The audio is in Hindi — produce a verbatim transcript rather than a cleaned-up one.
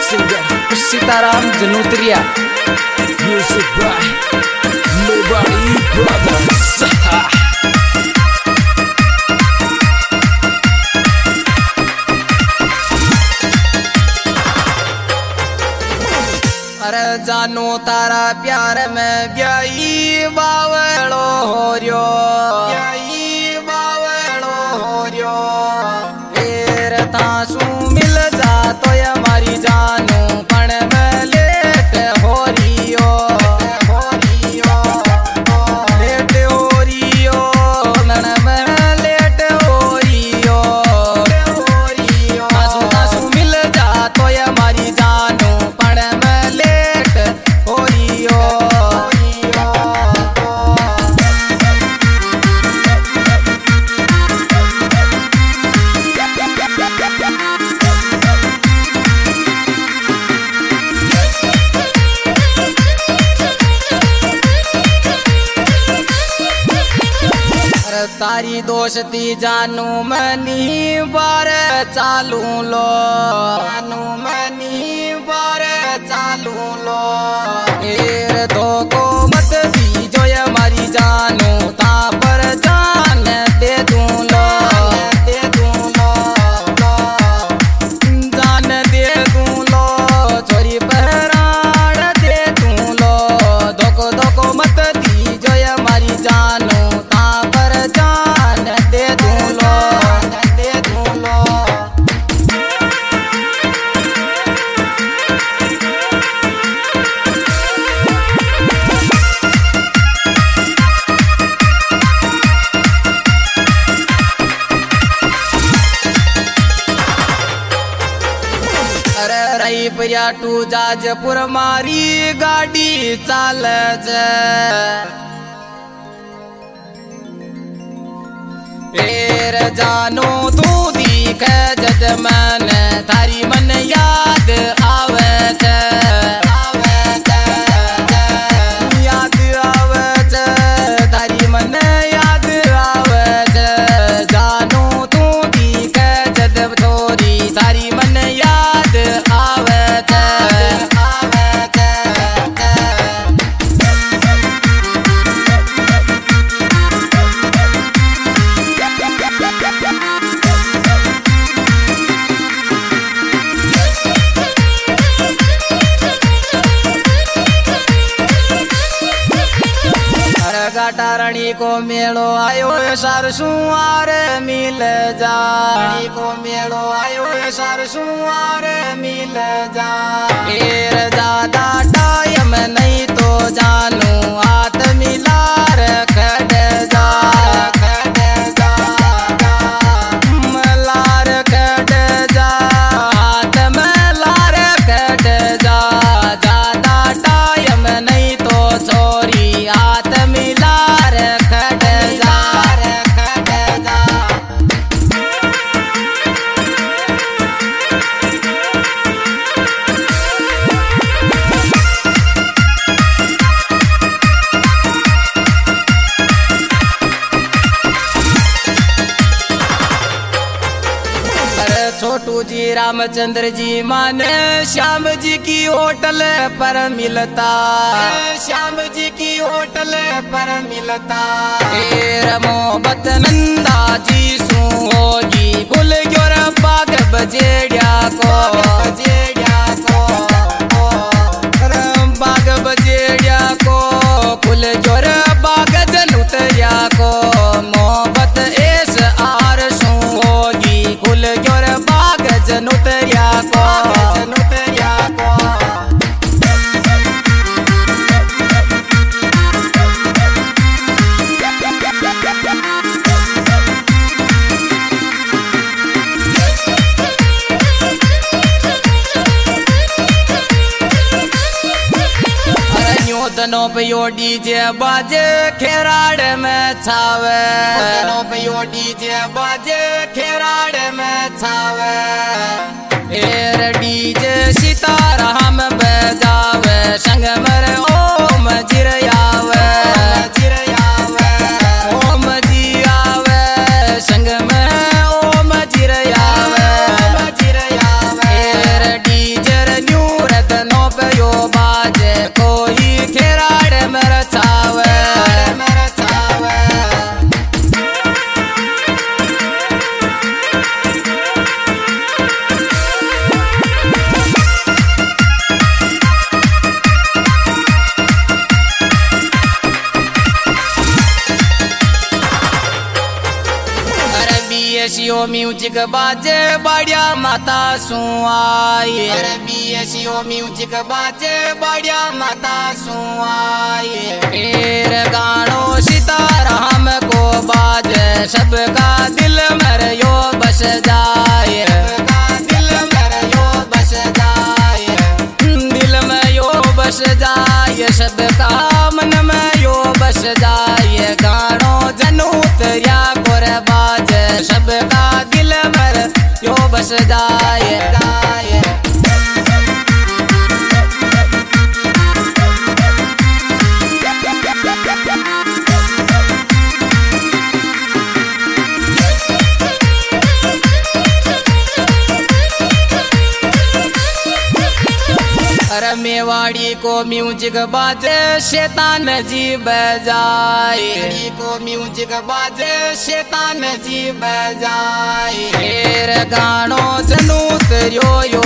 singer Sitaram Janutria. Music by Nobody Brothers. अरे जानो तारा प्यार में ब्याई बावड़ो हो रियो, ब्याई बावड़ो हो रियो। फेर तासू मिल जा तो ये मारी जानू पण में लेट हो रियो, हो रियो, लेट हो रियो, मन में लेट हो रियो, हो रियो। तासू तासू मिल जा तो ये मारी जानू पण में तारी दोस्ती जानू मनी बार चालू लो, जानू मनी बार चालू लो। फिर धोखो मत दी जो ये मारी जानू ता पर जान दे दूं लो, दे दूं लो, जान दे दूं लो, चोरी पहराड़ दे दूं लो। धोखो धोखो मत दी जो ये मारी जानू प्रिया टू जाजपुर मारी गाड़ी चाल फेर जानो तू दीख जद मन थारी मन याद आवे याद आवे थारी मन याद आवे। जानो तू दीख जद थोरी थारी मन याद आवे। टारणी को मेलो आयो सरसुआर मिल जा, रानी को मेलो आयो सरसुआर मिल जा। फिर ज्यादा टाइम नहीं तो जानू हाथ मिलार खड़ जा, खड़ जा, मलार खड़ जा, हाथ मलार खड़ जा। ज्यादा टाइम नहीं तो छोरी हाथ मिला छोटू जी रामचंद्र जी माने श्याम जी की होटल पर मिलता, श्याम जी की होटल पर मिलता। फिर मोहब्बत नंदा जी सू होगी गुल ग्योर बाग बजेड़िया को, बजेड़िया को, बाग बजेड़िया को, गुल ग्योर बाग जनुतरिया को। मोहब्बत एस आर सू होगी गुल ग्योर जनुतरिया को, जनुतरिया को। दनो पे यो डीजे बाजे खेराड़ में छावे, दनो पे यो डीजे बाजे खेराड़ में छावे। फिर डीजे सीताराम बजावे संग मर ओम जिरयावे, जिरयावे, ओम जी आवे संग में ओम जिरयावे, जिरयावे। फिर डीजे न्यू एशियो म्यूजिक बाजे बढ़िया माता सुआई। अरबी एशियो म्यूजिक बाजे बढ़िया माता सुआई। फिर गानो सीताराम को बाजे सबका दिल में यो बस जाए। दिल में यो बस जाए। दिल में यो बस जाए सबका मन में यो बस जाए। गानो जनू तेरा कोर बाजे सबका दिल में यो बस जाए जाए। अरे मेवाड़ी को म्यूजिक बाजे शैतान जी बजाए। को म्यूजिक बाजे शैतान जी बजाए। फिर गानो जनू तेरो यो